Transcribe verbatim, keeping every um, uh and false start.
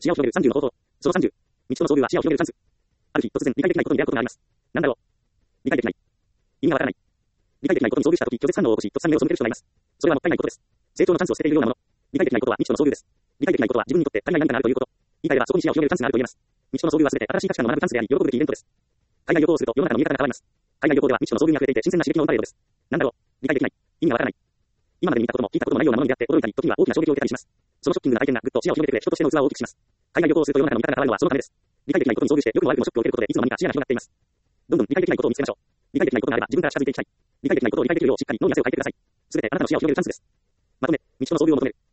視野を広げるさんじゅうの方法。そのさんじゅう。道との遭遇は視野を広げるチャンス。ある日、突然、理解できないことに出会うことがあります。なんだろう。理解できない。意味がわからない。理解できないことに遭遇したとき、拒絶反応を起こし、突然目を背ける人がいます。それはもったいないことです。成長のチャンスを捨てているようなもの。理解できないことは未知との遭遇です。理解できないことは自分にとって足りない何かがあるということ。言い換えればそこに視野を広げるチャンスがあると言えます。未知との遭遇はすべて新しい価値観を学ぶチャンスであり、喜ぶべきイベントです。海外旅行をすると世の中の見え方が変わります。海外旅行では未知との遭遇に溢れていて新鮮な刺激が生まれるのです。なんだろう。理解できない。意味がわからない。今までに見たことも聞いたこともないようなものに出会って驚いたり、時には大きな衝撃を受けたりします。そのショッキングな体験がぐっと視野を広げてくれ、人としての器を大きくします。海外旅行をすると世の中の見方が変わるのはそのためです。理解できないことに遭遇して良くも悪くもショックを受けることでいつの間にか視野が広がっています。どんどん理解できないことを見つけましょう。理解できないことがあれば自分から近づいていきたい。理解できないことを理解できるようしっかり脳に汗をかいてください。すべてあなたの視野を広げるチャンスです。まとめ、未知との遭遇を求める。